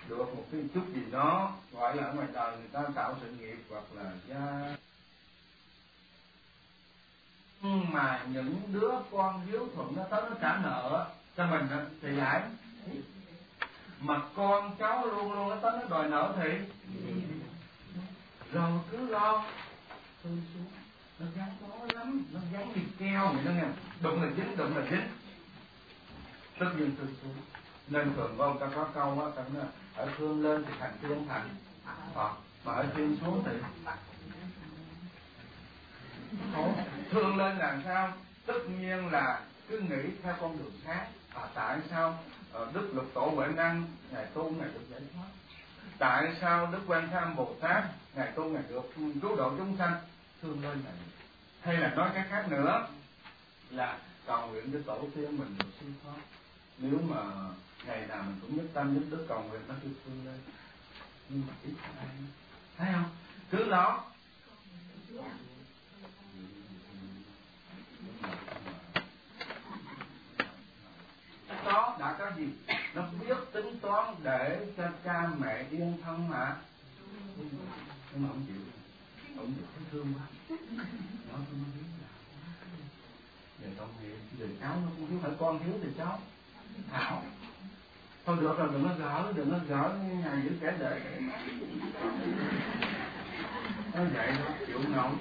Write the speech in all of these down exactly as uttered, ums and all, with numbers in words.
được một cái chút gì đó, gọi là ở ngoài đời người ta tạo sự nghiệp hoặc là gia. Nhưng mà những đứa con hiếu thuận nó tới nó trả nợ cho mình thì lãi, mà con cháu luôn luôn nó tới nó đòi nợ thì rồi cứ lo thư xuống, nó gắn bó lắm, nó gắn như keo vậy đó nghe, đụng là dính, đụng là dính, tất nhiên thư xuống. Nên thường của ông ta có câu á, ta nói ở thương lên thì thành thương thành, à, mà ở thương xuống thì khổ. Thương lên làm sao? Tất nhiên là cứ nghĩ theo con đường khác. À, tại sao Đức Lục Tổ Huệ Năng ngài tu ngài được giải thoát? Tại sao Đức Quan Tham Bồ Tát ngài tu ngài được cứu độ chúng sanh? Thương lên này. Hay là nói cái khác nữa là cầu nguyện cho tổ tiên mình được siêu thoát. Nếu mà ngày nào mình cũng nhất tâm nhất đức cầu nguyện nó chưa thương lên, nhưng mà ít ai thấy không? Cứ đó đó đã có gì? Nó biết tính toán để cho cha mẹ yên thân mà. Nhưng mà không chịu, không chịu, thấy thương quá. Nó không biết là giờ con hiếu, giờ cháu nó cũng hiếu, phải con hiếu thì cháu Thảo. Thôi được rồi, đừng có gỡ, đừng có gỡ ngày giữ kẻ để. Nói vậy đó, chịu nổi.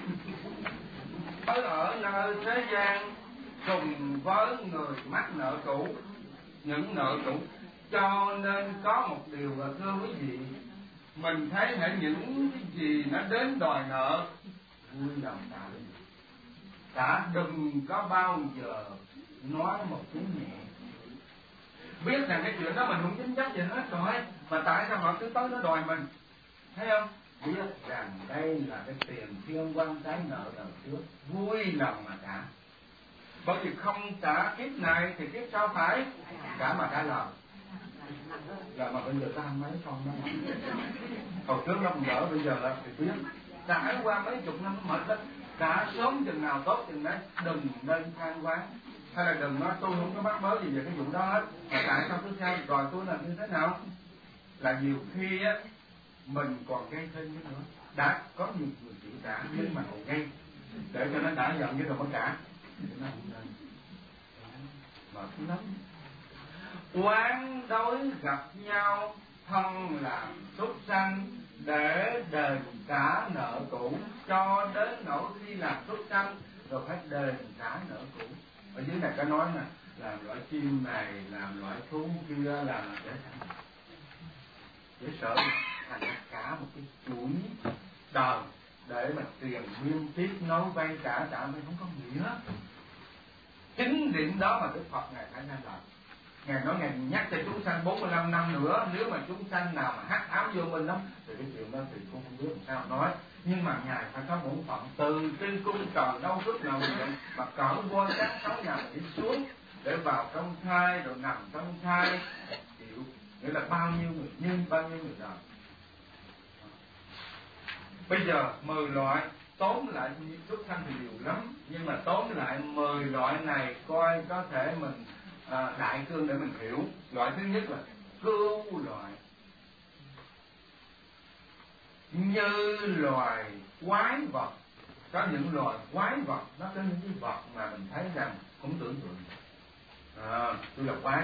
Ở ở nơi thế gian cùng với người mắc nợ cũ, những nợ cũ, cho nên có một điều là thưa quý vị, mình thấy hãy những cái gì nó đến đòi nợ vui lòng trả, đã đừng có bao giờ nói một tiếng nhẹ. Biết rằng cái chuyện đó mình không chính chấp gì hết rồi, mà tại sao họ cứ tới nó đòi mình, thấy không? Biết rằng đây là cái tiền thiên quan trái nợ đầu trước, vui lòng mà trả. Bởi vì không trả kiếp này thì kiếp sau phải trả, mà trả lời. Giờ mà bây giờ ta mấy con đó, hồi trước nó còn đỡ, bây giờ thì biết trải qua mấy chục năm nó mệt lắm. Trả sớm chừng nào tốt chừng đấy, đừng nên than vãn, hay là đừng nói tôi không có bắt bớ gì về cái vụ đó hết, mà tại sao cứ theo rồi tôi làm như thế nào? Là nhiều khi á mình còn gây thêm cái nữa. Đã có nhiều người chịu trả nhưng mà còn gây để cho nó đã giận với rồi mới trả, nó không nên mà cứ lắm. Quán đối gặp nhau thân làm súc sanh, để đền trả nợ cũ, cho đến nỗi khi làm súc sanh rồi phải đền trả nợ cũ. Ở dưới này có nói nè, làm loại chim này, làm loại thú kia, làm để thành để sợ thành cả một cái chuỗi đời để mà truyền nguyên tiếp nối vay trả trả mới không có nghĩa. Chính điểm đó mà Đức Phật ngài phải nên làm. Ngài nói ngài nhắc cho chúng sanh bốn mươi lăm năm nữa, nếu mà chúng sanh nào mà hắc ám vô minh lắm thì cái chuyện đó thì cũng không biết làm sao nói. Nhưng mà ngài phải có bổn phận từ trên cung trời đâu trước nào vậy mà cỡ voi các sáu nhà đi xuống để vào trong thai rồi nằm trong thai chịu, nghĩa là bao nhiêu người nhân bao nhiêu người đời. Bây giờ mười loại tóm lại xuất sanh thì nhiều lắm, nhưng mà tóm lại mười loại này coi có thể mình à, đại cương để mình hiểu. Loại thứ nhất là cứu loại, như loài quái vật. Có những loài quái vật, nó có những cái vật mà mình thấy rằng không tưởng tượng, à, tôi là quái.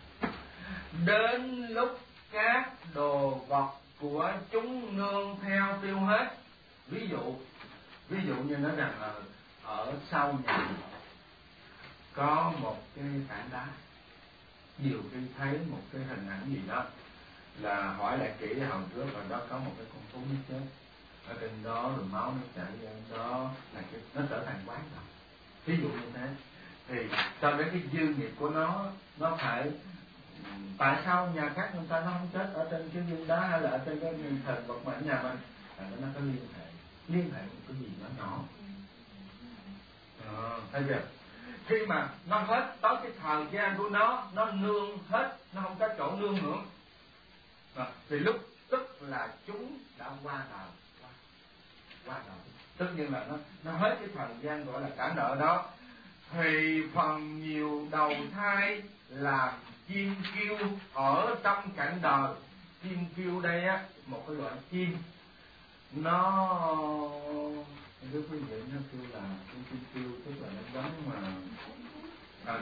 Đến lúc các đồ vật của chúng nương theo tiêu hết. Ví dụ ví dụ như nói rằng ở, ở sau nhà có một cái tảng đá, nhiều khi thấy một cái hình ảnh gì đó, là hỏi lại kỹ hồi trước rồi đó có một cái con thú nó chết ở trên đó, rồi máu nó chảy ra đó, là cái, nó trở thành quái vật. Ví dụ như thế thì cho đến cái dư nghiệp của nó, nó phải tại sao nhà khác người ta nó không chết ở trên cái viên đá hay là ở trên cái thần vật mà ở nhà mình, là nó có liên hệ liên hệ một cái gì nó nhỏ. À, thấy chưa? Khi mà nó hết tới cái thời gian của nó, nó nương hết, nó không có chỗ nương nữa, à, thì lúc tức là chúng đã qua đời, qua, qua đời. Tất nhiên là nó nó hết cái thời gian gọi là trả nợ đó, thì phần nhiều đầu thai làm chim kêu ở trong cảnh đời, chim kêu đây á, một cái loại chim nó cái quý vị nó kêu là chim kêu kêu tức là nó giống mà à,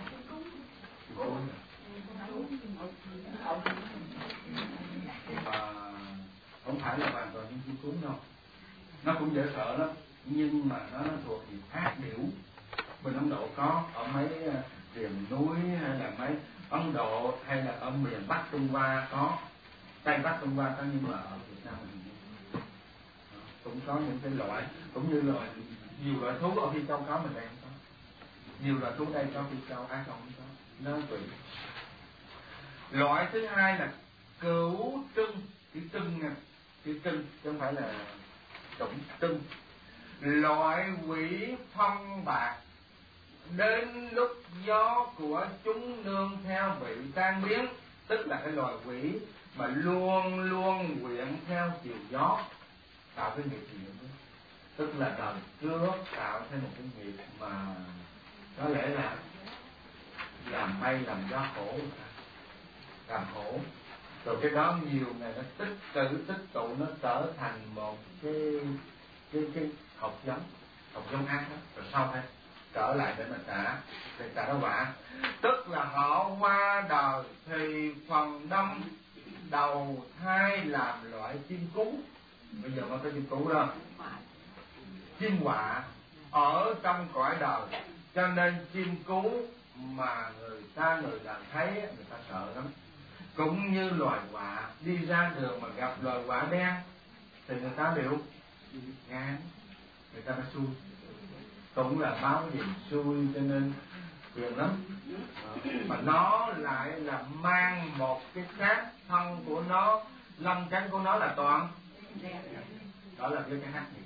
và không phải là hoàn toàn những chim cún đâu, nó cũng dễ sợ lắm, nhưng mà nó thuộc về ác điểu. Bên Ấn Độ có, ở mấy miền núi hay là mấy Ấn Độ hay là ở miền Bắc Trung Hoa có, Tây Bắc Trung Hoa có, nhưng mà ở Việt Nam mình cũng có những cái loại, cũng như là nhiều loại thú ở Phi Châu có, mình đây không có. Nhiều loại thú đây có, Phi Châu, Á Châu không có, nó tùy. Loại thứ hai là cửu trưng, chữ trưng nha, chữ trưng chứ không phải là trụng trưng. Loại quỷ phong bạc, đến lúc gió của chúng nương theo bị tan biến, tức là cái loài quỷ mà luôn luôn quyện theo chiều gió, tạo cái nghiệp gì nữa, tức là đời trước tạo thêm một cái nghiệp mà có lẽ là làm bay làm gió khổ, làm khổ, rồi cái đó nhiều ngày nó tích trữ tích tụ, nó trở thành một cái cái cái học giống, học giống ác đó, rồi sau này trở lại để mà trả để trả đó quả, tức là họ qua đời thì phần đông đầu thai làm loại chim cú. Bây giờ mới có chim cú đó, chim quạ ở trong cõi đời, cho nên chim cú mà người ta người ta thấy người ta sợ lắm. Cũng như loài quạ đi ra đường mà gặp loài quạ đen thì người ta đều ngán, người ta mới xui, cũng là báo gì xui, cho nên quyền lắm. Mà nó lại là mang một cái xác thân của nó, lông cánh của nó là toàn, đó là cái cái hát nghiệp.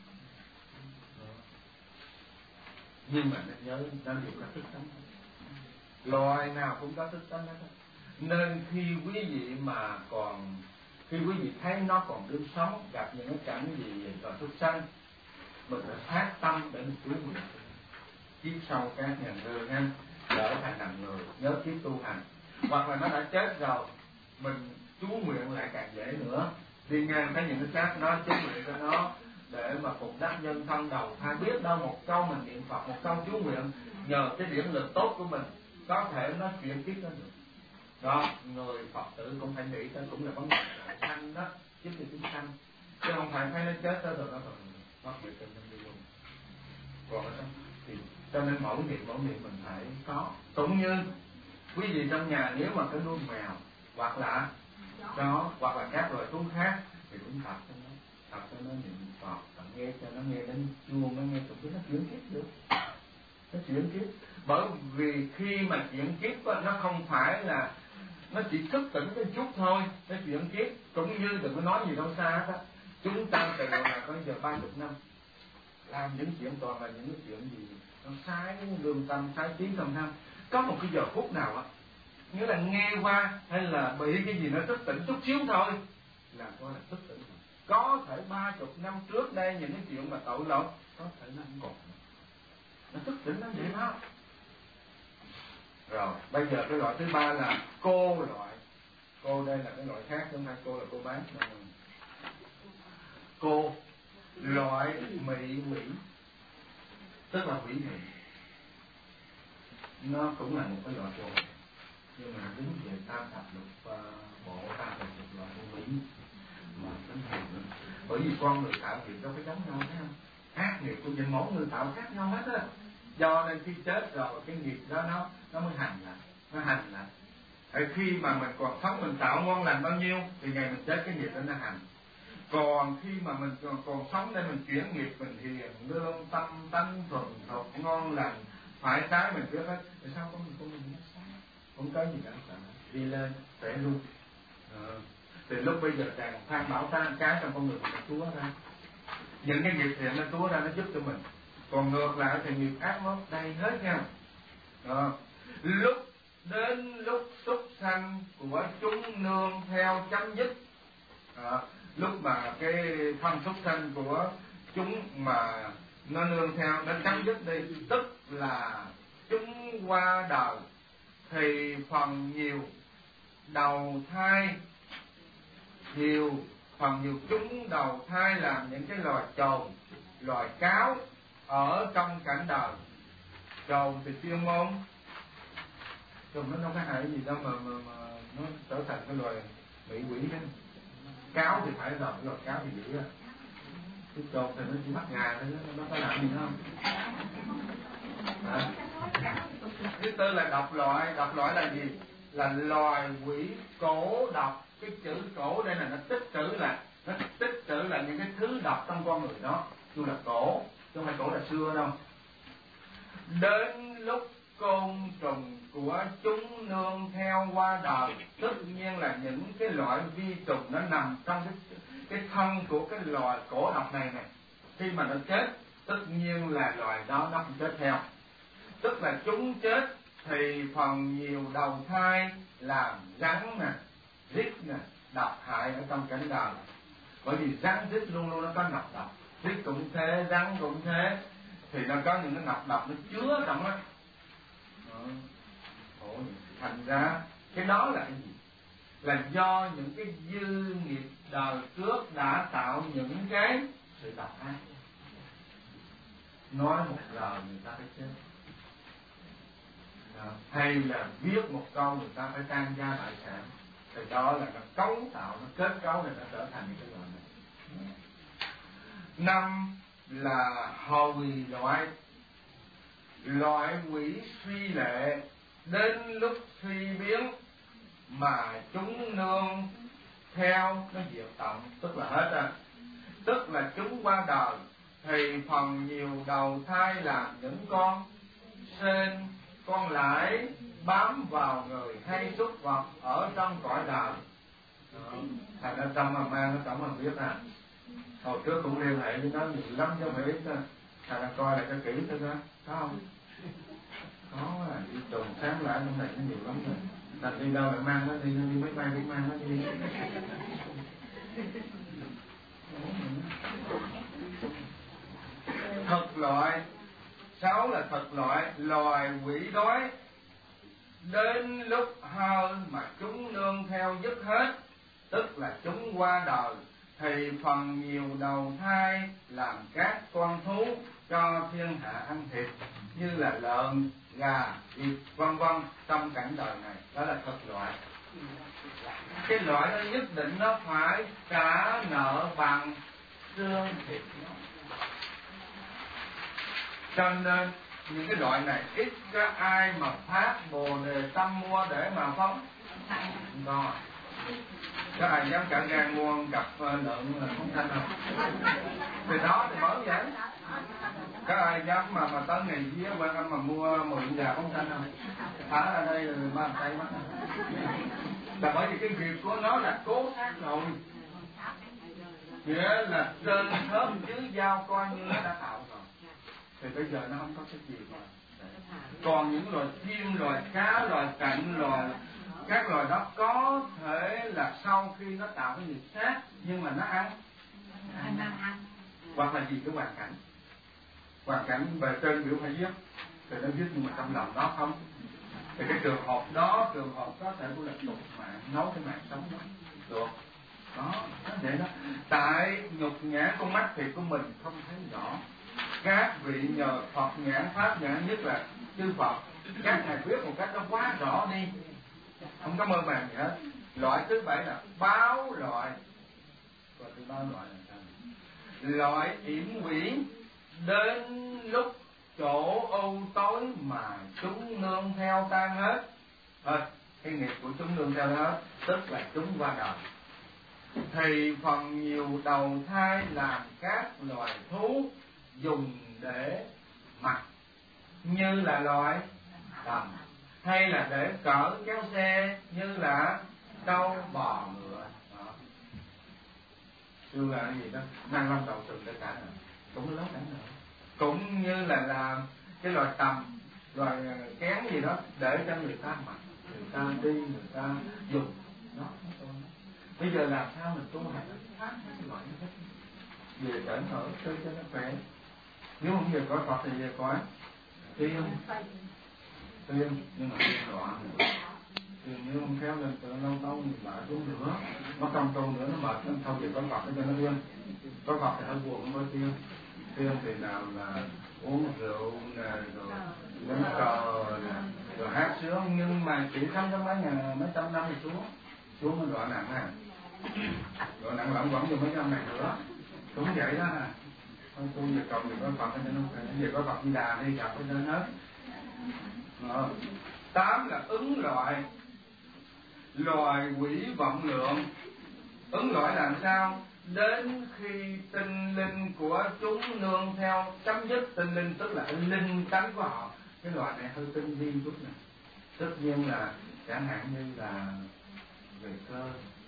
Nhưng mà nó nhớ nó đều có thức tánh, loài nào cũng có thức tánh hết. Nên khi quý vị mà còn, khi quý vị thấy nó còn đương sống, gặp những cái cảnh gì còn xuất sanh, mình phải phát tâm để mình cứu mình. Kiếp sau các nhà người ha, trở thành làm người, nhớ kiếp tu hành. Hoặc là nó đã chết rồi, mình chú nguyện lại càng dễ nữa. Đi ngang thấy những cái xác đó, chú nguyện cho nó để mà phục đắc nhân thân đầu thai. Biết đâu một câu mình niệm Phật, một câu chú nguyện, nhờ cái điểm lực tốt của mình, có thể nó chuyển kiếp nó được. Đó, người Phật tử cũng phải nghĩ tới, cũng là vấn đề sanh đó, chứ thì chúng sanh, chứ không phải thấy nó chết tới rồi nó còn mất việc tình đi luôn. Còn ở trong thì cho nên mỗi niệm mỗi niệm mình phải có. Cũng như quý vị trong nhà nếu mà có nuôi mèo hoặc là đó, hoặc là các loài thú khác thì cũng tập cho nó, tập cho nó niệm Phật, nghe cho nó nghe đến chuông, nó nghe tụng nó chuyển kiếp được, nó chuyển kiếp. Bởi vì khi mà chuyển kiếp đó, nó không phải là nó chỉ thức tỉnh cái chút thôi, nó chuyển kiếp. Cũng như đừng có nói gì đâu xa đó, chúng ta từ hồi nào có giờ ba chục năm làm những chuyện toàn là những cái chuyện gì nó sai lương tâm, sai trí không tham. Có một cái giờ phút nào á, nghĩa là nghe qua hay là bị cái gì nó thức tỉnh chút xíu thôi là coi là thức tỉnh. Có thể ba chục năm trước đây những cái chuyện mà tội lỗi có thể nó không còn, nó thức tỉnh nó vậy đó. Rồi bây giờ cái loại thứ ba là cô loại. Cô đây là cái loại khác, không phải cô là cô bác. Cô loại mị quỷ, tức là quỷ mị, nó cũng là một cái loại cô, nhưng mà đứng về tam thập lục uh, bộ tam thập lục loại con quỷ mà tính hiền nữa. Bởi vì con người tạo nghiệp đâu phải giống nhau, thấy không? Ác nghiệp của những mỗi người tạo khác nhau hết á. Do nên khi chết rồi cái nghiệp đó nó nó mới hành lại, nó hành lại. Ở khi mà mình còn sống mình tạo ngon lành bao nhiêu thì ngày mình chết cái nghiệp đó nó hành. Còn khi mà mình còn, còn sống để mình chuyển nghiệp, mình hiền lương tâm tánh thuần thục ngon lành phải trái mình biết hết, thì sao có mình con mình nó sai, không có gì cả, đi lên khỏe luôn. À, thì lúc bây giờ càng than bảo ta cái trong con người mình túa ra, những cái nghiệp thiện nó túa ra nó giúp cho mình. Còn ngược lại thì nghiệp ác nó đầy hết nha. À, lúc đến lúc súc sanh của chúng nương theo chấm dứt, à, lúc mà cái thân súc sanh của chúng mà nó nương theo nó chấm dứt đi, tức là chúng qua đời thì phần nhiều đầu thai nhiều phần nhiều chúng đầu thai làm những cái loài trồn, loài cáo ở trong cảnh đời. Trồn thì chuyên môn, trồn nó đâu có hại gì đâu mà, mà, mà nó trở thành cái loài bị quỷ đó. Cáo thì phải là loài cáo thì dữ á, cái trồn thì nó chỉ bắt gà thôi, nó có làm gì không? À. Thứ tư là độc loại. Độc loại là gì? Là loài quỷ cổ độc. Cái chữ cổ đây là nó tích trữ là nó tích trữ là những cái thứ độc trong con người đó, như là cổ, chứ không phải cổ là xưa đâu. Đến lúc côn trùng của chúng nương theo qua đời, tất nhiên là những cái loại vi trùng nó nằm trong cái, cái thân của cái loài cổ độc này này, khi mà nó chết, tất nhiên là loài đó nó cũng chết theo. Tức là chúng chết thì phần nhiều đầu thai làm rắn nè, rít nè, độc hại ở trong cảnh đời. Bởi vì rắn rít luôn luôn nó có nọc độc, rít cũng thế, rắn cũng thế, thì nó có những cái nọc độc nó chứa trong đó. Ồ, thành ra cái đó là cái gì? Là do những cái dư nghiệp đời trước đã tạo những cái sự độc ác. Nói một lời người ta phải chết, hay là viết một câu người ta phải tan gia bại sản, thì đó là nó cấu tạo, nó kết cấu để nó trở thành những cái loại này. Năm là hồi loại. Loại quỷ suy lệ đến lúc suy biến mà chúng nương theo nó diệt tận, tức là hết à. Tức là chúng qua đời thì phần nhiều đầu thai làm những con sên, con lãi bám vào người hay súc vật ở trong cõi đời. Thành ra trong mà mang nó tổng mà biết à. Hồi trước cũng liên hệ với nó nhiều lắm chứ không phải ít. Thành ra coi lại cho kỹ thôi đó, có không? Có à, đi trùng sáng lại trong này cũng nhiều lắm rồi. Thành đi đâu lại mang nó đi, đi máy bay đi mang nó đi. Thực loại. Sáu là thực loại, loài quỷ đói đến lúc hơn mà chúng nương theo dứt hết, tức là chúng qua đời thì phần nhiều đầu thai làm các con thú cho thiên hạ ăn thịt, như là lợn, gà, vịt, vân vân trong cảnh đời này. Đó là thực loại. Cái loại đó nhất định nó phải trả nợ bằng xương thịt nó. Cho nên những cái loại này ít có ai mà phát bồ đề tâm mua để mà phóng. Không có. Có ai dám cả gan mua cặp lợn là phóng sanh không? Thì đó thì mới vậy. Có ai dám mà mà tới ngày vía quan âm mà mua mười gà phóng sanh không? Thả ra đây là ba tay mắt. Là bởi vì cái việc của nó là cố sát rồi. Nghĩa là trên thớm dưới dao coi như nó đã tạo rồi. Thì bây giờ nó không có cái gì mà. Còn những loài chim, loài cá, loài cạnh, loài các loài đó có thể là sau khi nó tạo cái nghiệp sát nhưng mà nó ăn. ăn. Hoặc là gì cái hoàn cảnh. Hoàn cảnh bề trên biểu phải giết, thì nó giết nhưng mà trong lòng đó không. Thì cái trường hợp đó, trường hợp có thể của là tục mạng, nấu cái mạng sống đó. Được. Đó, nó vậy đó. Tại nhục nhã con mắt thịt của mình không thấy rõ. Các vị nhờ Phật nhãn, Pháp nhãn, nhất là chư Phật, các ngài viết một cách nó quá rõ đi, không có mơ màng gì hết. Loại thứ bảy là báo loại. Và thứ báo loại là sao? Loại yểm quỷ đến lúc chỗ ưu tối mà chúng nương theo tan hết. Thôi, cái nghiệp của chúng nương theo hết, tức là chúng qua đời. Thì phần nhiều đầu thai làm các loài thú dùng để mặc, như là loại cầm, hay là để cỡ kéo xe, như là trâu bò ngựa. Xưa là cái gì đó, năng long đầu sừng để cả nợ, cũng lớn cả nợ. Cũng như là làm cái loài tầm, loài kén gì đó để cho người ta mặc, người ta đi, người ta dùng. Đó, bây giờ làm sao mình tu hành phát cái loại như thế, về cẩn thận cho cho nó khỏe. Nếu không về cõi Phật thì về cõi tiên, tiên nhưng mà tiên loạn, tiên nếu không khéo lên tự lâu tâu thì lại xuống nữa. nó không tu nữa nó mệt, nó thôi thì có Phật cho nó quên. Có Phật thì hơi buồn, không có tiên. Tiên thì nào là uống rượu nè, rồi đánh cờ nè, rồi hát sướng, nhưng mà chỉ sống trong mấy ngàn mấy trăm năm thì xuống, xuống mình đoạn nặng à, đoạn nặng lỏng vẫn như mấy năm này nữa, cũng vậy đó nè. Thôi tu về cầu thì có Phật cho nó, về có Phật Di Đà đi gặp cho nó hết. Đó. Tám là ứng loại, loài quỷ vọng lượng. Ứng loại làm sao? Đến khi tinh linh của chúng nương theo, chấm dứt. Tinh linh tức là linh tánh của họ. Cái loại này hơi tinh vi chút nè. Tất nhiên là chẳng hạn như là về cơ,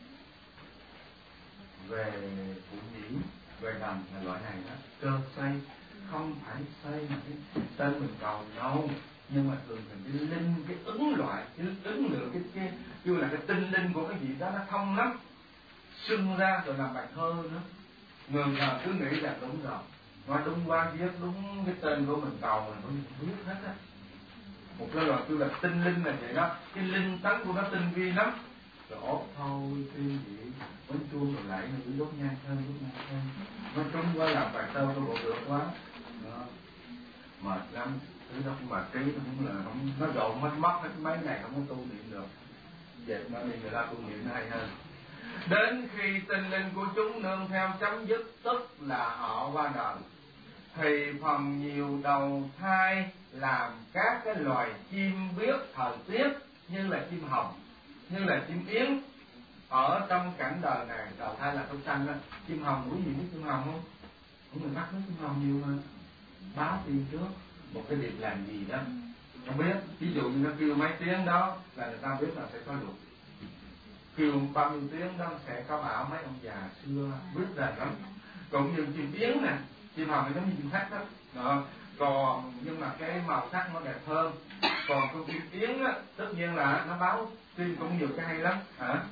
về phụ nhĩ, về đầm là loại này đó. Cơ xoay, không phải xoay mà cái tên mình cầu đâu, nhưng mà thường thường cái linh, cái ứng loại, cái ứng lượng, cái cái như là cái tinh linh của cái gì đó nó thông lắm, xưng ra rồi làm bài thơ nữa. Người nào cứ nghĩ là đúng rồi, nói đúng quá, viết đúng cái tên của mình cầu là mình biết hết á. Một cái loại kêu là tinh linh là vậy đó, cái linh tánh của nó tinh vi lắm. Rồi ốp thôi, tiêu gì, bánh chuông rồi lại mình đốt nhang thơm, đốt nhang thơm. Nó trúng quá làm bài thơ tôi bộ được quá. Đó. Mệt lắm, thứ đó cũng mệt trí, nó cũng là không, nó rộn mất mất hết mấy ngày không có tu niệm được. Vậy mà đi người ta tu niệm nó hay hơn. Đến khi tinh linh của chúng nương theo chấm dứt, tức là họ qua đời, thì phần nhiều đầu thai làm các cái loài chim biếc thời tiết, như là chim hồng, như là chim yến. Ở trong cảnh đời này, đầu thai là chúng sanh đó. Chim hồng, quý vị biết chim hồng không? Ở người Bắc nói chim hồng nhiều mà. Báo tin trước một cái việc làm gì đó không biết, ví dụ như nó kêu mấy tiếng đó là người ta biết là sẽ có lụt, kêu bao nhiêu tiếng đó sẽ có bão. Mấy ông già xưa biết là lắm. Cũng như chim yến nè, chim hồng thì giống như chim khách đó. Đó. Còn nhưng mà cái màu sắc nó đẹp hơn. Còn con chim yến á, tất nhiên là nó báo tin cũng nhiều cái hay lắm hả?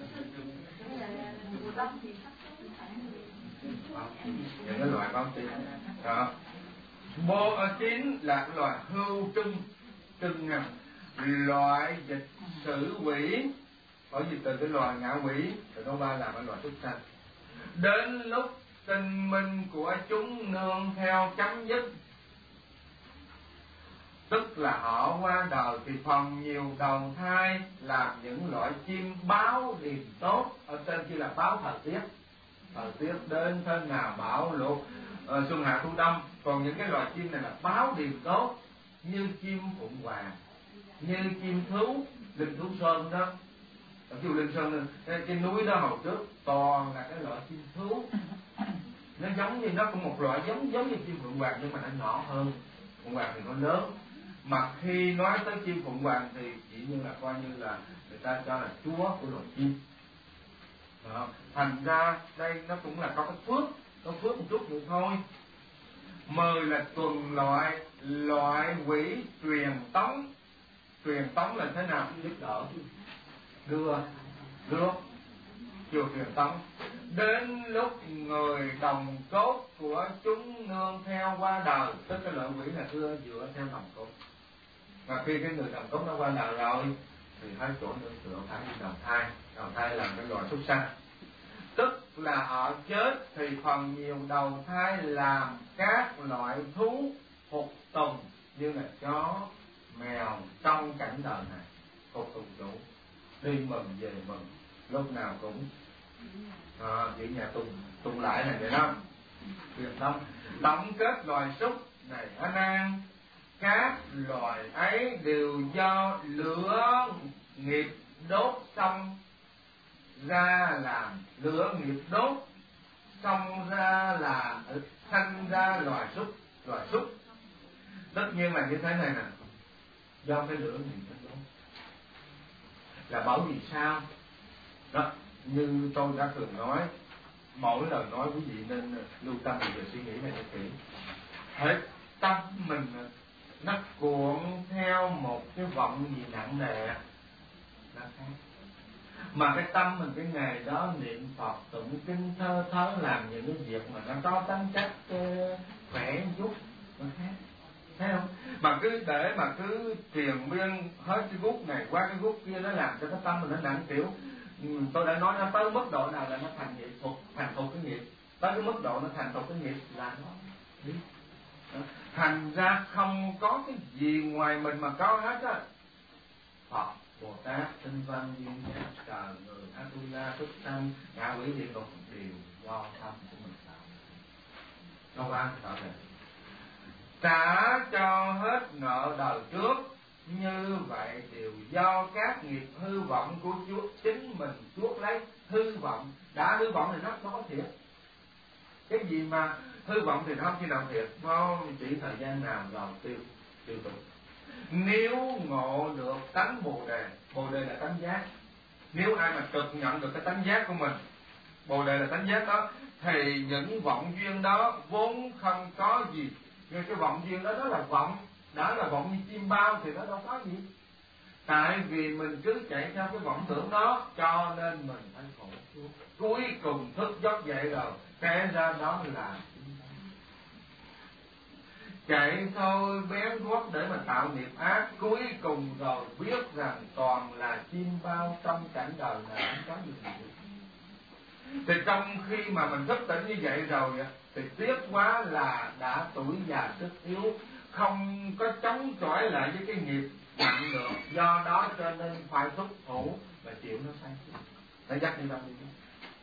Những cái loại báo tin đó. Bô ở chín là cái loài hưu trưng, trưng nè, loại dịch sử quỷ, bởi vì từ cái loài ngạ quỷ rồi nó ba làm cái loài súc sanh. Đến lúc tinh minh của chúng nương theo chấm dứt, tức là họ qua đời, thì phần nhiều đầu thai làm những loại chim báo điềm tốt. Ở trên kia là báo thời tiết, thời tiết đến thế nào bão lụt, uh, xuân hạ thu đông. Còn những cái loài chim này là báo điềm tốt, như chim phụng hoàng, như chim thú, linh thú sơn đó. Ở kêu linh sơn, cái, cái núi đó hồi trước toàn là cái loại chim thú. Nó giống như, nó cũng một loại giống giống như chim phụng hoàng, nhưng mà nó nhỏ hơn. Phụng hoàng thì nó lớn. Mà khi nói tới chim phụng hoàng thì chỉ như là coi như là người ta cho là chúa của loài chim. Đó. Thành ra đây nó cũng là có cái phước, có phước một chút nữa thôi. Mười là tuần loại, loại quỷ truyền tống. Truyền tống là thế nào? Giúp đỡ, đưa, đưa, chiều truyền tống. Đến lúc người đồng cốt của chúng nương theo qua đời, tức cái loại quỷ là đưa dựa theo đồng cốt. Và khi cái người đồng cốt nó qua đời rồi thì hai chỗ nương tựa phải đi đầu thai. Đầu thai là cái loại súc sanh, tức là họ chết thì phần nhiều đầu thai làm các loại thú phục tùng, như là chó, mèo trong cảnh đời này. Phục tùng chủ, đi mừng về mừng, lúc nào cũng à, giữ nhà tùng tùng lại này vậy đó. Truyền thống tổng kết loài súc này ở Nan, các loài ấy đều do lửa nghiệp đốt xong ra làm, lửa nghiệp đốt xong ra là sanh ra loài súc. Loài súc tất nhiên là như thế này nè, do cái lửa nghiệp nó đốt. Là bởi vì sao đó, như tôi đã thường nói, mỗi lời nói quý vị nên lưu tâm và suy nghĩ này cho kỹ. Hết tâm mình nó cuộn theo một cái vọng gì nặng nề nó khác. Mà cái tâm mình cái ngày đó niệm Phật, tụng kinh, thơ thớ, làm những cái việc mà nó có tính chất khỏe giúp nó khác, thấy không? Mà cứ để mà cứ triền miên hết cái gút này qua cái gút kia, nó làm cho cái tâm mình nó nặng, kiểu tôi đã nói nó tới mức độ nào là nó thành nghiệp thuộc, thành thuộc cái nghiệp, tới cái mức độ nó thành thuộc cái nghiệp là nó biết. Thành ra không có cái gì ngoài mình mà có hết á. Phật, Bồ Tát, Tinh Văn, Duyên Giác, trời người, Atula, Thức Sanh, ngạ quỷ địa ngục đều do tâm của mình tạo. Đâu có ăn tạo về. Trả cho hết nợ đời trước, như vậy đều do các nghiệp hư vọng của Chúa chính mình chuốc lấy. Hư vọng, đã hư vọng thì nó không có thiệt. Cái gì mà hư vọng thì nó không khi nào thiệt, nó chỉ thời gian nào rồi tiêu tiêu tụ. Nếu ngộ được tánh Bồ Đề, Bồ Đề là tánh giác. Nếu ai mà trực nhận được cái tánh giác của mình, Bồ Đề là tánh giác đó, thì những vọng duyên đó vốn không có gì. Nhưng cái vọng duyên đó đó là vọng, đã là vọng như chim bao thì nó đâu có gì. Tại vì mình cứ chạy theo cái vọng tưởng đó, cho nên mình phải khổ. Cuối cùng thức giấc dậy rồi, cái ra đó là chạy thôi bén gót để mà tạo nghiệp ác. Cuối cùng rồi biết rằng toàn là chim bao trong cảnh đời này, không có gì được. Thì trong khi mà mình thức tỉnh như vậy rồi thì tiếc quá là đã tuổi già sức yếu, không có chống chọi lại với cái nghiệp nặng được. Do đó cho nên phải thúc thủ và chịu nó sai chứ. Phải dắt đi đâu đi chứ.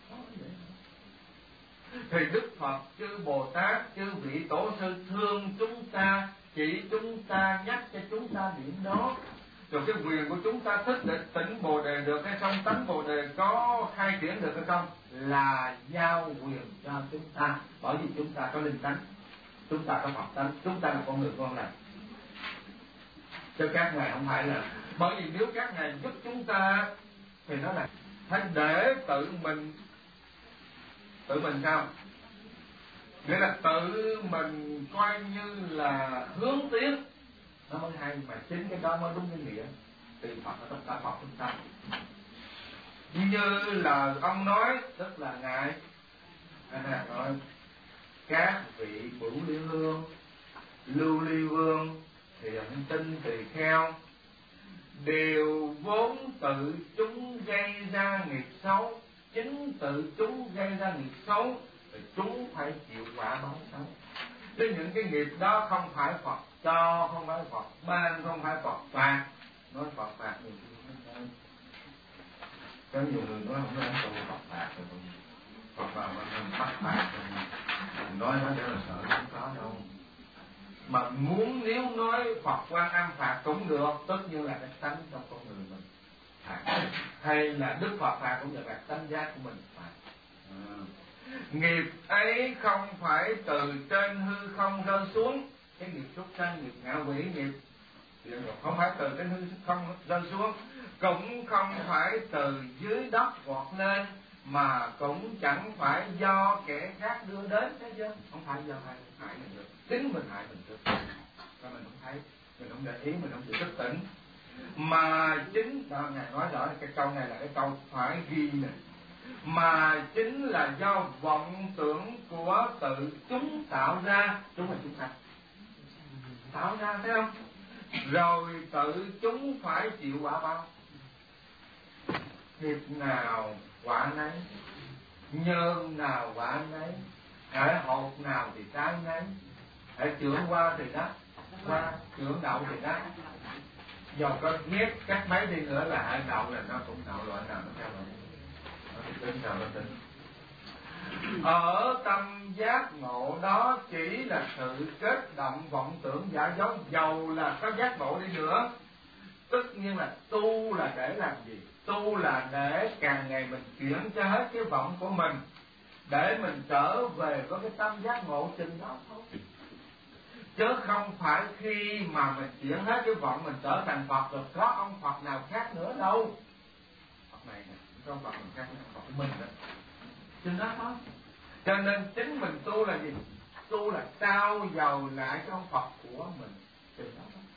Thì Đức Phật, chư Bồ Tát, chư vị tổ sư thương chúng ta, chỉ chúng ta, nhắc cho chúng ta điểm đó. Rồi cái quyền của chúng ta thức để tỉnh Bồ Đề được hay không, tánh Bồ Đề có khai triển được hay không, là giao quyền cho chúng ta. Bởi vì chúng ta có linh tánh, chúng ta có Phật tánh, chúng ta là con người con lành. Chứ các ngài không phải là. Bởi vì nếu các ngài giúp chúng ta thì nó là phải để tự mình. Tự mình sao? Nghĩa là tự mình coi như là hướng tiến, nó mới hay, mà chính cái đó mới đúng cái nghĩa. Thì Phật là tất cả Phật chúng ta. Như là ông nói, tức là ngài à, nói các vị Bửu Liên Hương, Lưu Ly Vương, Thiện Tinh Tỳ Kheo đều vốn tự chúng gây ra nghiệp xấu. Chính tự chúng gây ra nghiệp xấu thì chúng phải chịu quả báo xấu. Chứ những cái nghiệp đó không phải Phật cho, không phải Phật ban, không phải Phật phạt. Nói Phật phạt nhiều khi không hơn. Có nhiều người nói không nói câu Phật phạt rồi, Phật phạt mình bắt phạt rồi, mình nói nó để là sợ không có đâu. Mà muốn nếu nói Phật Quan Âm phạt cũng được, tất nhiên là cái tánh trong con người mình phạt. Hay là Đức Phật phạt cũng là cái tánh giác của mình phạt. À. Nghiệp ấy không phải từ trên hư không rơi xuống. Cái nghiệp súc sanh, nghiệp ngạ quỷ, nghiệp không phải từ trên hư không rơi xuống, cũng không phải từ dưới đất vọt lên, mà cũng chẳng phải do kẻ khác đưa đến. Thấy chưa? Không phải do ai hại mình được, chính mình hại mình được. Và mình không thấy, mình không để ý, mình không chịu thức tỉnh. Mà chính đó, ngài nói rõ cái câu này là cái câu phải ghi này. Mà chính là do vọng tưởng của tự chúng tạo ra. Chúng là chúng ta tạo ra, thấy không? Rồi tự chúng phải chịu quả báo. Nghiệp nào quả nấy, nhân nào quả nấy, hễ hột nào thì trái nấy, hễ trưởng qua thì đất qua, trưởng đậu thì đất. Dù có ghét cách mấy đi nữa là hễ đậu là nó cũng đậu, loại nào nó theo loại nó thì tính nào nó tính. Ở tâm giác ngộ đó chỉ là sự kết động vọng tưởng giả dối. Dầu là có giác ngộ đi nữa, tất nhiên là tu là để làm gì? Tu là để càng ngày mình chuyển cho hết cái vọng của mình, để mình trở về với cái tâm giác ngộ chừng đó thôi. Chứ không phải khi mà mình chuyển hết cái vọng mình trở thành Phật rồi có ông Phật nào khác nữa đâu. Phật này nè, có ông Phật mình khác nữa, Phật của mình đó. Chừng đó thôi. Cho nên chính mình tu là gì? Tu là trao dầu lại cái ông Phật của mình. Chừng đó thôi.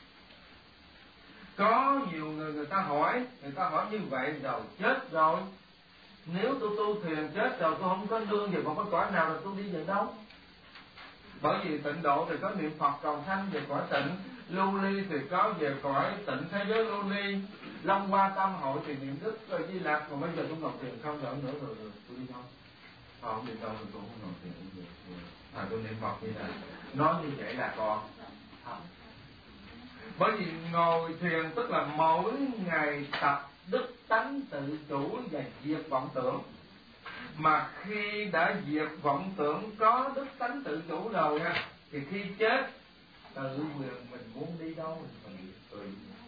Có nhiều người người ta hỏi, người ta hỏi như vậy rồi chết rồi. Nếu tôi tu thiền chết rồi tôi không có nương về một cái cõi nào rồi tôi đi về đâu? Bởi vì tịnh độ thì có niệm Phật cầu sanh về cõi tịnh, lưu ly thì có về cõi tịnh thế giới lưu ly, Long Hoa Tam Hội thì niệm Đức rồi Di Lặc, còn bây giờ tôi nộp tiền không giỡn nữa rồi, rồi tôi đi đâu? Không đi đâu thì tôi không nộp tiền được. À, tôi niệm Phật như này, nói như vậy là còn không. Bởi vì ngồi thiền tức là mỗi ngày tập đức tánh tự chủ và diệt vọng tưởng. Mà khi đã diệt vọng tưởng, có đức tánh tự chủ rồi á, thì khi chết tự quyền mình muốn đi đâu mình phải tùy.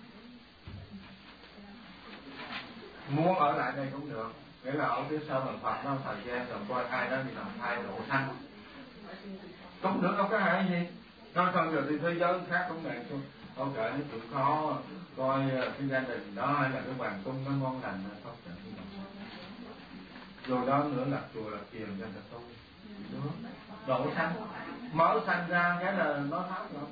Muốn ở lại đây cũng được, nghĩa là ở phía sau mình Phật nó thời gian rồi coi ai đó thì làm thay độ thanh cũng được, không có hại gì. Nói xong rồi thì thế giới khác cũng này chung không kể nó chịu khó coi cái gia đình đó hay là cái hoàng cung nó ngon lành không kể rồi đó nữa là chùa là thiền cho người tu độ thanh mở thanh ra cái là nó tháo rồi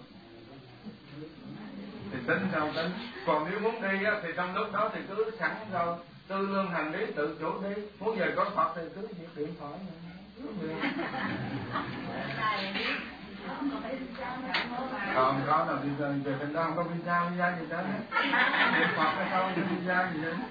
thì tính sao tính. Còn nếu muốn đi á, thì trong lúc đó thì cứ sẵn rồi tư lương hành lý tự chủ đi, muốn về có Phật thì cứ việc điện thoại không có đâu, đi về về bên đó không có visa visa gì đó điện Phật hay không visa gì đó.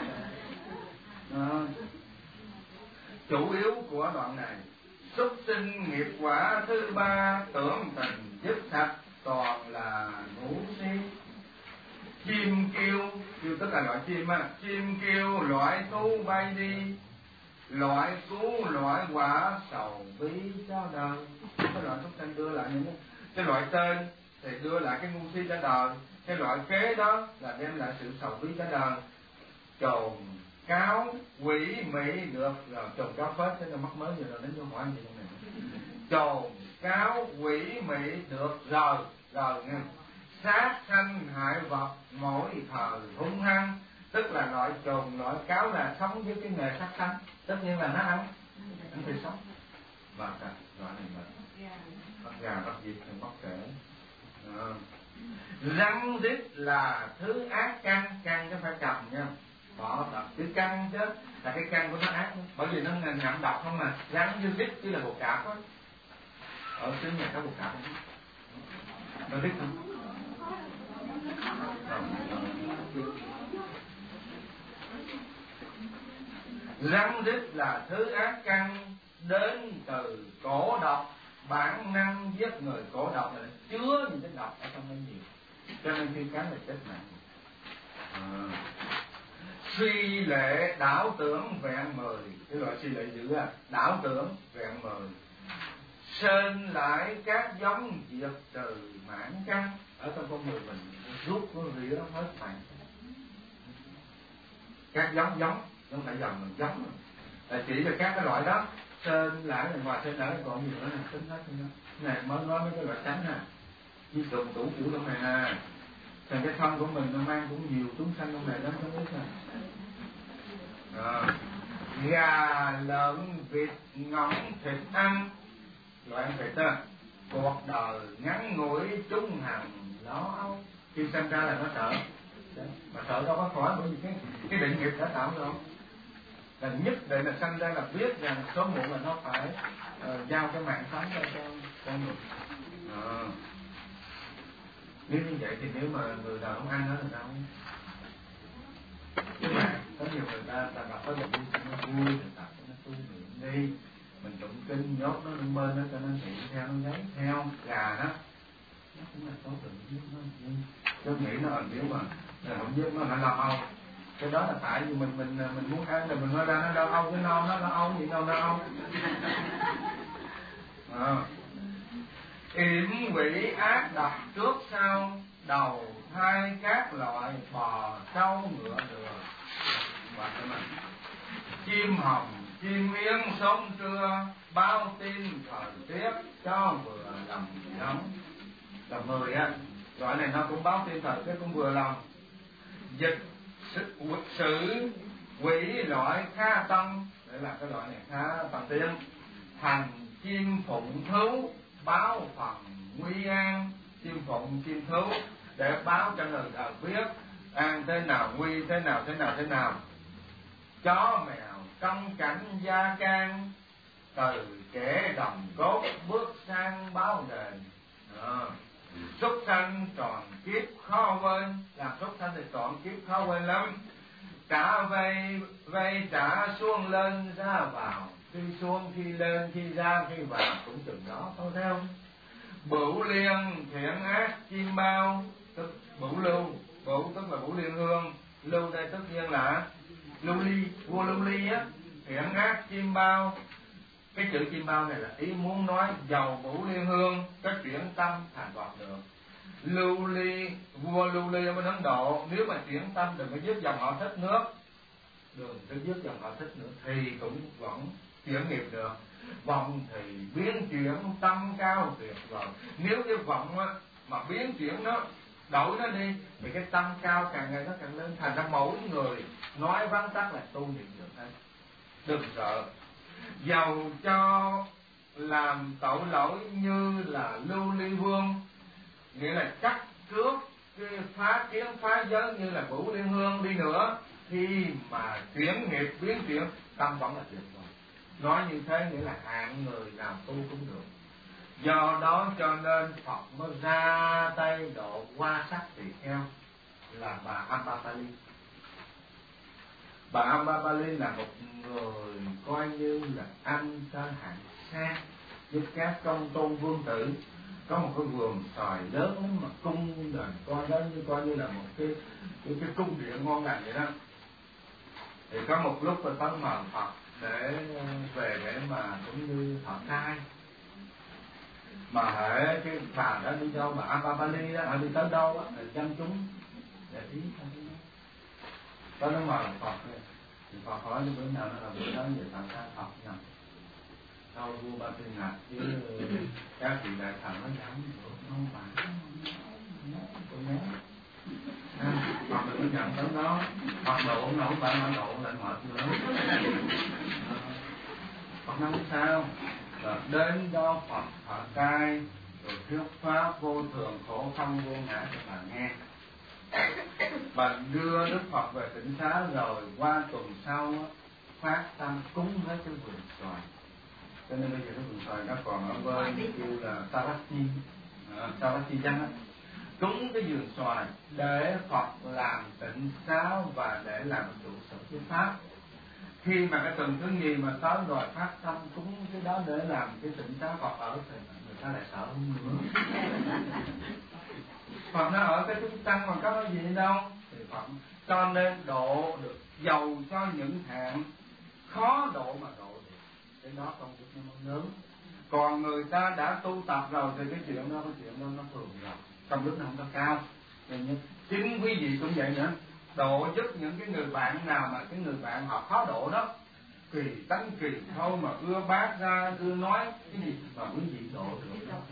À, chủ yếu của đoạn này xuất sinh nghiệp quả thứ ba tưởng tình dứt sạch toàn là ngũ si. Chim kêu, kêu tức là loại chim á, chim kêu loại thú bay đi, loại cứu loại quả sầu bi cho đời. Cái loại xuất sinh đưa lại những cái, cái loại tên thì đưa lại cái ngu si cho đời, cái loại kế đó là đem lại sự sầu bi cho đời. Chồn cáo quỷ mỹ được rồi, chồn cáo phết thế là mắc mới giờ rồi đến vô hỏi gì trong này. Chồn cáo quỷ mỹ được rồi rồi nghe. Sát sanh hại vật mỗi thời hung hăng, tức là loại chồn loại cáo là sống với cái nghề sát sanh, tất nhiên là nó ăn ăn thì sống và cả loại này mình bắt gà bắt vịt thì bắt kể. Răng rít là thứ ác căn, căn chứ phải cầm nha, bỏ tập cái căn chứ là cái căn của nó ác, bởi vì nó ngậm độc không mà. Rắn như rít chứ là bột cạp á, ở xứ nhà có bột cạp không? Nó rít không? Rắn rít là thứ ác căn đến từ cổ độc, bản năng giết người. Cổ độc là chứa những cái độc ở trong nó nhiều, cho nên khi cắn là chết nặng. À. Suy lệ đảo tưởng vẹn mười, cái loại suy lệ dữ à, đảo tưởng vẹn mười. Sơn lại các giống diệt trừ mãn căn, ở trong con người mình rút nó rỉa hết mạng. Các giống giống không phải dòng mình giống là chỉ về các cái loại đó. Sơn lại là ngoài sơn lại còn nhiều nữa này, tính hết nữa này mới nói mấy cái loại tránh nè, như trùng tủ kiểu trong này nè. Thành cái thân của mình nó mang cũng nhiều chúng sanh trong này lắm, không biết nè. À, gà lợn vịt ngỗng thịt ăn, loại ăn thịt á, cuộc đời ngắn ngủi chúng hằng nó âu. Khi sinh ra là nó sợ, mà sợ đâu có khỏi, bởi vì cái cái định nghiệp đã tạo rồi. Là nhất định là sinh ra là biết rằng số muộn là nó phải uh, giao cái mạng sống cho con người. À. Nếu như vậy thì nếu mà người nào không ăn đó thì đâu. Nhưng mà có nhiều người ta ta gặp có bệnh đi nó vui thì tập nó tu luyện đi, mình tụng kinh nhốt nó lên bên đó cho nó hiện theo nó giấy theo gà đó, nó cũng là tốt được giết nó. Tôi nghĩ nó là nếu mà là không giết nó là lo âu, cái đó là tại vì mình mình mình muốn ăn thì mình nói ra nó đau âu, cái non nó lo âu gì đâu đau âu. À. Yểm quỷ ác độc trước sau, đầu hai các loại bò trâu ngựa lừa. Và cái này chim hồng chim yến sống trưa, bao tin thời tiết cho vừa lòng giống. Là mười á, loại này nó cũng báo tin thời tiết cũng vừa lòng. Dịch sự, sự quỷ loại khá tâm, để là cái loại này khá tầm tiên. Thành chim phụng thú, báo phần nguy an. Chim phụng chim thú để báo cho người đời biết an thế nào, nguy thế nào, thế nào, thế nào. Chó mèo trong cảnh gia can, từ kẻ đồng cốt bước sang báo đền. À, Súc sanh tròn kiếp khó quên, làm súc sanh thì tròn kiếp khó quên lắm. Trả vây vây trả xuống lên ra vào, khi xuống khi lên khi ra khi vào cũng chừng đó thôi, thấy không? Bửu liên thiện ác chim bao, tức bửu lưu, bửu tức là bửu liên hương, lưu đây tất nhiên là lưu ly, vua lưu ly á. Thiện ác chim bao, cái chữ chim bao này là ý muốn nói dầu bửu liên hương có chuyển tâm thành Phật được. Lưu ly, vua lưu ly ở bên Ấn Độ, nếu mà chuyển tâm đừng có giúp dòng họ thích nước, đừng có giúp dòng họ thích nữa thì cũng vẫn chuyển nghiệp được. Vọng thì biến chuyển tâm cao tuyệt vời. Nếu cái vọng á, mà biến chuyển nó đổi nó đi thì cái tâm cao càng ngày nó càng lên. Thành ra mỗi người nói vắn tắt là tu niệm được hết, đừng sợ. Dầu cho làm tội lỗi như là lưu ly vương, nghĩa là chắc trước cái phá kiến phá giới như là Bửu Liên Hương đi nữa, khi mà chuyển nghiệp biến chuyển tâm vẫn là tuyệt vời. Nói như thế nghĩa là hạng người nào tu cũng được. Do đó cho nên Phật mới ra tay độ qua sắc tỳ kheo là bà Ambapali. Bà Ambapali là một người coi như là ăn cho hạng sang, giúp các công tôn vương tử. Có một cái vườn xoài lớn lắm mà cung đền coi đó như coi như là một cái cái, cái cung điện ngon lành vậy đó. Thì có một lúc tôi tới mời Phật để về để mà cũng như thọ trai. Mà hệ cái bà đó đi đâu mà Ambapali đó, họ đi tới đâu á, là dân chúng để ý thôi. Có nó mời Phật thì Phật hỏi như bữa nào nó là bữa đó về thọ trai Phật nào. Sau vua Ba Tư Ngạc với các vị đại thần nó dám được không phải tôi nhớ Phật đừng có nhận tới đó. Phật độ nó không phải mà độ lại mệt nữa. Phật nói sao là đến do Phật thọ trai rồi thuyết pháp vô thường khổ không vô ngã cho bà nghe. Bà đưa Đức Phật về tỉnh xá rồi qua tuần sau phát tâm cúng hết cái vườn xoài. Cho nên bây giờ cái vườn xoài nó còn ở bên kêu là Saraschi, uh, Saraschi Giang á. Cúng cái vườn xoài để Phật làm tịnh xá và để làm trụ sở thuyết pháp. Khi mà cái tuần thứ nhì mà tới rồi phát tâm cúng cái đó để làm cái tịnh xá Phật ở thì người ta lại sợ hơn nữa. Phật nó ở cái chúng tăng còn có cái gì đâu. Thì Phật cho nên độ được giàu cho những hạng khó độ mà độ được. Cái đó công việc nó mới lớn. Còn người ta đã tu tập rồi thì cái chuyện đó, cái chuyện đó nó thường rồi. Công đức nó không có cao. Nên chính quý vị cũng vậy nữa. Độ giúp những cái người bạn nào mà cái người bạn họ khó độ đó, kỳ tánh kỳ thôi mà ưa bác ra, ưa nói cái gì mà quý vị độ được đó.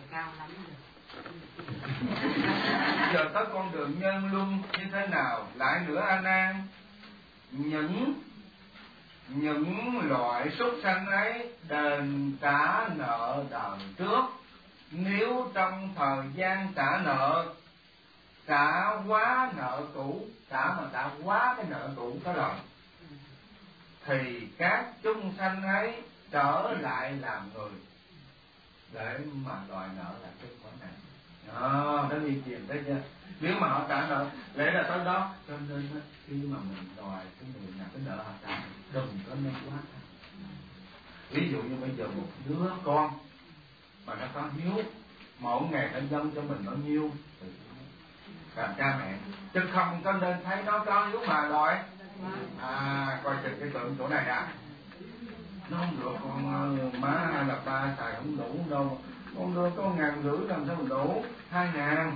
Giờ tới con đường nhân luân như thế nào? Lại nữa A Nan, những những loại súc sanh ấy đền trả nợ đời trước. Nếu trong thời gian trả nợ trả quá nợ cũ, trả mà trả quá cái nợ cũ có rồi, thì các chúng sanh ấy trở lại làm người để mà đòi nợ lại cái khoản này. Đó, nó đi tiền đấy chưa? Nếu mà họ trả nợ, lẽ là tới đó. Cho nên khi mà mình đòi cái người nào cái nợ họ trả, đừng có nên quá. Ví dụ như bây giờ một đứa con mà nó có hiếu, mỗi ngày nó dâng cho mình bao nhiêu thì làm cha mẹ, chứ không có nên thấy nó có hiếu mà đòi. À, coi chừng cái tượng chỗ này à, nó không được con má hay là ba xài không đủ đâu, con đưa có ngàn rưỡi làm sao mình đủ, hai ngàn.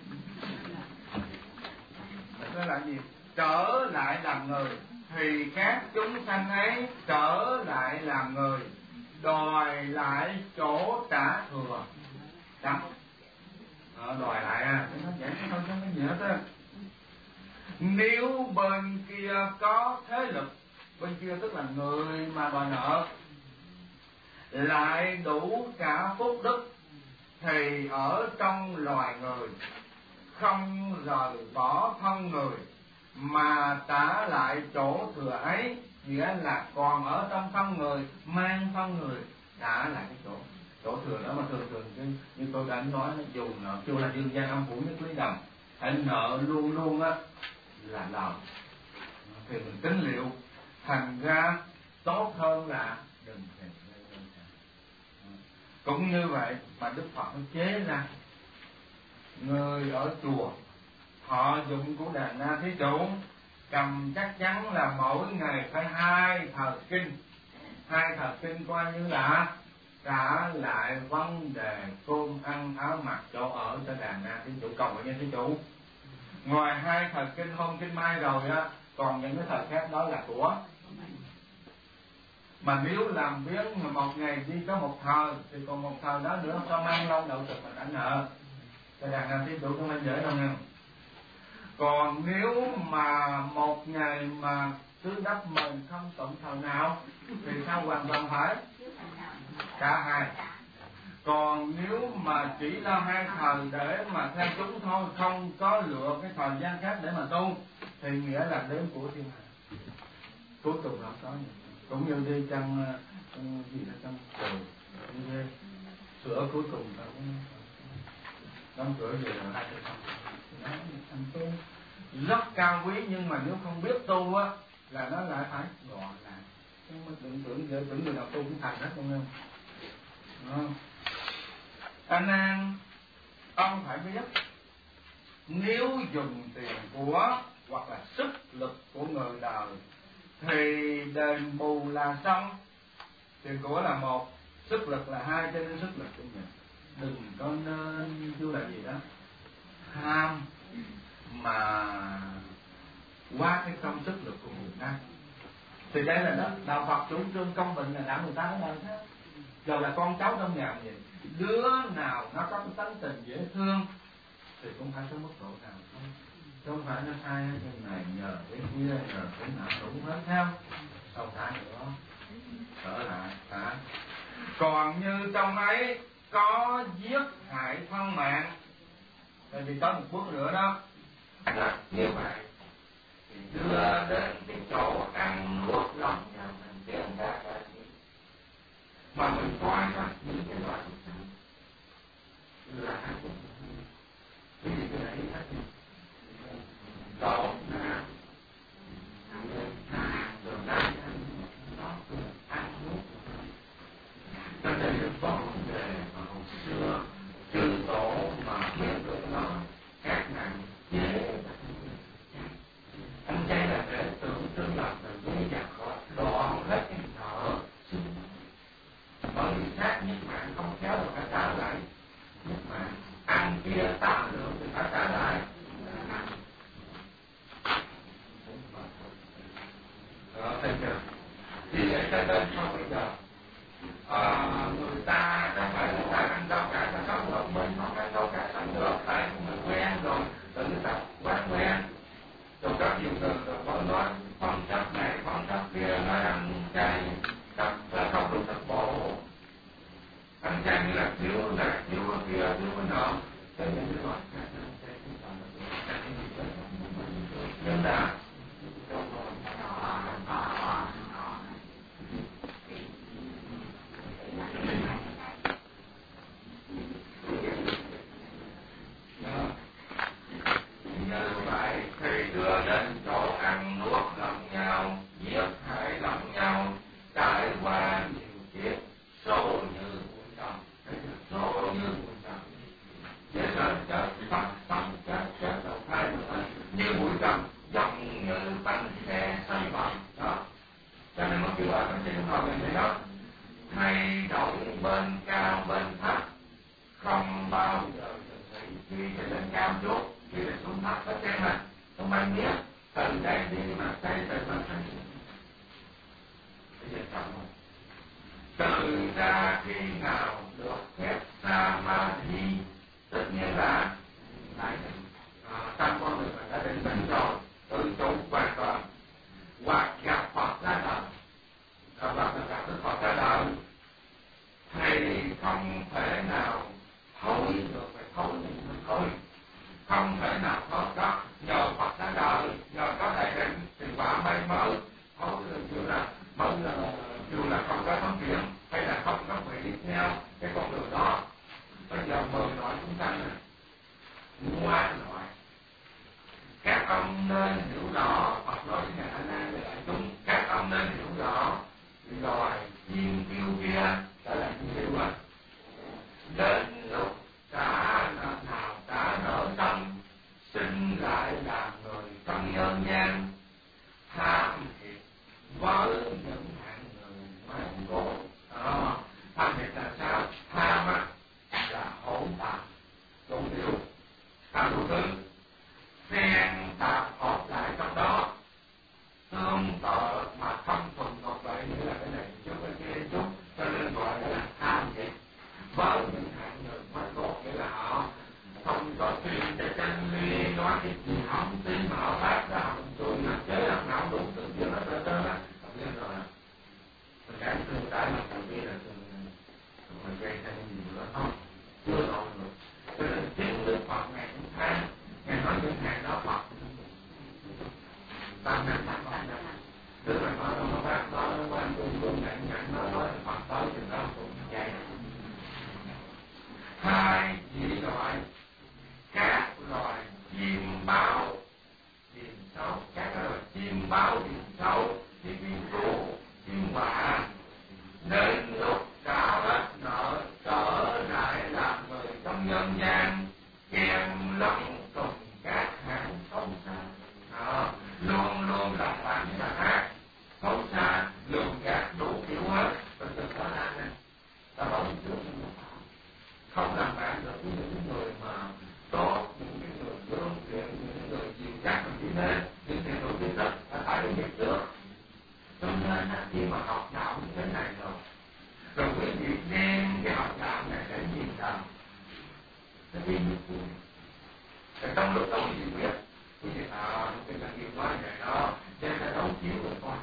Nó là gì? Trở lại làm người thì các chúng sanh ấy trở lại làm người, đòi lại chỗ trả thừa. Đó. Ờ, đòi lại à, nó giải không có cái gì hết á. Nếu bên kia có thế lực, bên kia tức là người mà đòi nợ lại đủ cả phúc đức, thì ở trong loài người không rời bỏ thân người mà trả lại chỗ thừa ấy, nghĩa là còn ở trong thân người, mang thân người trả lại cái chỗ chỗ thừa đó. Mà thường thường như, như tôi đã là anh nói dù nợ kêu là dương gian âm phủ nhất lý đồng, anh nợ luôn luôn á là lời, thì mình tính liệu, thành ra tốt hơn là đừng thèm. Cũng như vậy mà Đức Phật nó chế ra người ở chùa họ dụng của đàn na thí chủ cầm chắc chắn là mỗi ngày phải hai thờ kinh. Hai thờ kinh coi như là trả lại vấn đề cơm ăn áo mặc chỗ ở cho đàn na thí chủ, cầu nguyện thí chủ. Ngoài hai thờ kinh hôm kinh mai rồi á, còn những cái thờ khác đó là của. Mà nếu làm biến mà một ngày đi có một thờ thì còn một thờ đó nữa sao mang lâu đậu thực mình ảnh nợ cho đàn na thí chủ không nên dễ đâu nha. Còn nếu mà một ngày mà cứ đắp mình không tụng thờ nào thì sao hoàn toàn phải cả hai. Còn nếu mà chỉ là hai thờ để mà theo chúng thôi, không có lựa cái thời gian khác để mà tu, thì nghĩa là đếm của thiên hạ. Cuối cùng là có gì cũng như đi trong gì đó trong tù như thế, sữa cuối cùng là đóng cửa về là hai cái không. Đó thành tu rất cao quý, nhưng mà nếu không biết tu á là nó lại phải gọi là không. Mới tưởng tưởng giờ tưởng người nào tu cũng thành hết không không? Anh em ông phải biết, nếu dùng tiền của hoặc là sức lực của người đời thì đền bù là xong. Tiền của là một, sức lực là hai, cho nên sức lực của mình đừng có nên kêu là gì đó ham mà qua cái công sức lực của người ta. Thì đây là đó, đạo Phật chủ trương công bình là đạo người ta ở đời thế. Rồi là con cháu trong nhà gì, đứa nào nó có cái tánh tình dễ thương thì cũng phải tới mức độ nào thôi. Chứ không phải nó sai cái này nhờ cái kia nhờ cái nào cũng hết theo. Đâu phải nữa, trở lại phải. Còn như trong ấy có giết hại thân mạng, tại vì có một bước nữa đó là như vậy thì đưa đến cái chỗ ăn nuốt lòng nhau thành tiền ra ra mà mình coi ra những cái loại là cái gì cái đấy hết đó là rồi đang nó ăn nuốt. Cho nên có vấn đề mà hồi xưa chư tổ mà biết được nó các ngành dễ ăn chay là để tưởng tượng là từ dễ dàng khỏi đoạn hết cái nợ bởi vì khác nhất mạng không khéo là phải trả lại, nhất mạng ăn kia tạ lượng thì phải trả lại. Đó, thấy chưa? Thì vậy cho nên sao bây giờ à, người ta đã phải là ta ăn đâu cả ta sống được, mình không ăn đâu cả sống được, tại mình quen rồi, tự tập quán quen rồi có nhiều từ rồi có nói phong chấp này phong chấp kia, nói ăn chay tập là không được tập bộ, ăn chay như là thiếu là thiếu kia thiếu cái nọ, cho nên cái loại nhưng là như vậy thì đưa đến chỗ ăn nuốt lẫn nhau, giết hại lẫn nhau, trải qua nhiều kiếp số như muôn trần, số như muôn trần, thế nên chết sống sống chết chết đầu thai như bụi trần, giống như bánh xe xoay vòng đó. Cho nên nó kêu là bánh xe xoay vòng này đó, thay đổi bên cao bên thấp, không bao giờ khi lên cao chút, khi lên xuống thấp hết trơn mà không ai biết từ đây đi mà xây từ mà xây. Bây giờ chọn một từ ra khi nào được phép samadhi, tất nhiên là đại định trong con người đã định tĩnh rồi, tự chủ hoàn toàn, hoặc gặp Phật ra đời, gặp Phật là gặp Đức Phật ra đời thì không thể nào thôi được, phải thôi mình thôi, không thể nào thoát đó. Nhờ Phật ra đời, nhờ có đại định thì quả may mơ thôi được, chưa là mơ là chưa là không có thống chuyện hay là không có vị đi theo cái con đường đó. Bây giờ mời nói vị đem cái học đạo này đến nhìn đạo nó đi như vui. Rồi trong lúc đó quý vị biết quý vị à cái là nghiệp nói vậy đó cho nên nó đấu chiếu với con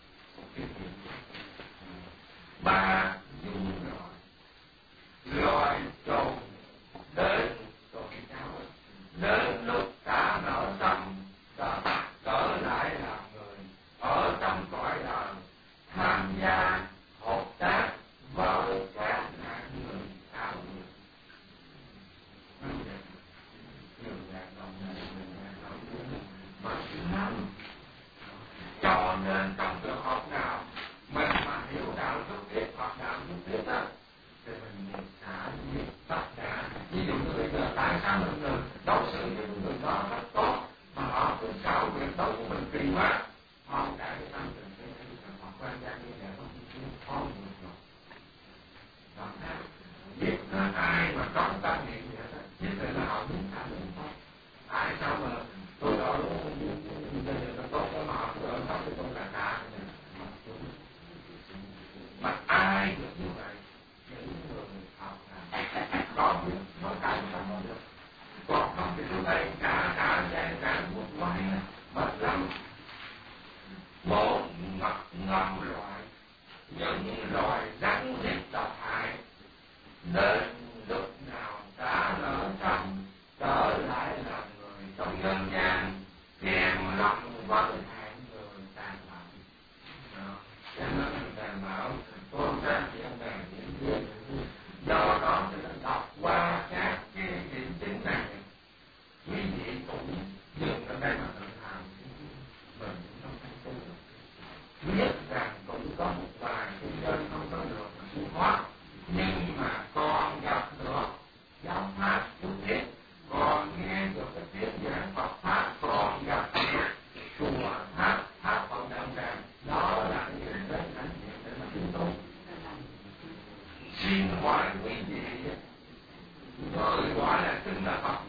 ba dung rồi rồi trồn đến rồi cháu đến lúc cả nở tâm trở trở lại làm người ở trong cõi đời tham gia hợp tác với các nạn người ảo người mà lắm. Cho nên trong trường hợp nào mình mà hiểu đạo xuất tiết hoặc đạo xuất tiết á thì mình xả diệt tất cả. Ví dụ như bây giờ tại sao mình người đối xử với người đó rất tốt mà họ cứ xạo việc đó của mình kỳ quá, họ không đại cái tâm tình cái họ quan gia như vậy không có được rồi. Đó là biết ai mà có tâm niệm vậy đó, nhất là họ muốn thả muốn thôi. Tại sao mà tôi đó bây giờ nó tốt cho họ tôi đó tôi không là cả mà ai được như vậy những người học là có biết nói cái mà không được, còn không thì tôi thấy cả cả gian cả một quay mệt lắm. Một ngập ngâm loại những loài rắn rít độc hại đến lúc nào đã lỡ tâm trở lại làm người trong nhân gian kèm lòng với hạng người tàn bạo. Cho nên tàn bạo con ra chuyện này những chuyện do đó thì nó đọc qua các cái điểm chính này quý vị cũng dừng ở đây mà tự hào mình cũng không thành tu được. Biết rằng cũng có một vài cái dân không có được siêu thoát nhưng mà còn gặp được giáo pháp chút thiết, còn nghe được cái tiếng giảng Phật pháp, còn gặp được chùa pháp pháp Phật động đàn, đó là những cái cảnh diện để mà chúng tôi xin hỏi quý vị người gọi là xưng là Phật